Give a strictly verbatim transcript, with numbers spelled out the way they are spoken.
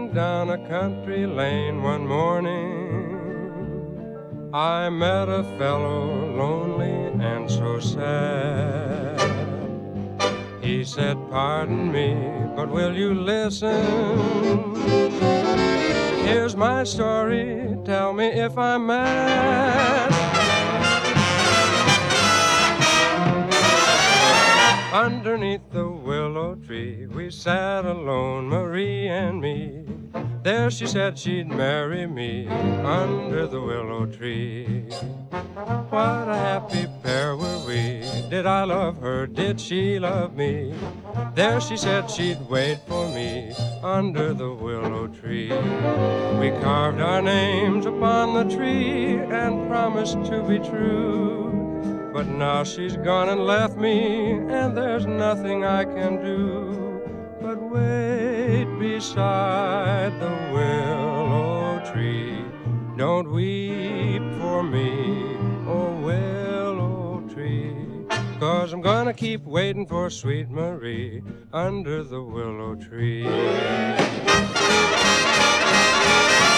Walking down a country lane one morning, I met a fellow lonely and so sad. He said, pardon me, but will you listen? Here's my story, tell me if I'm mad. Underneath the willow tree, we sat alone, Marie and me. There she said she'd marry me under the willow tree. What a happy pair were we. Did I love her? Did she love me? There she said she'd wait for me under the willow tree. We carved our names upon the tree and promised to be true. But now she's gone and left me, and there's nothing I can do but wait beside the willow tree. Don't weep for me, oh willow tree, 'cause I'm gonna keep waiting for sweet Marie under the willow tree.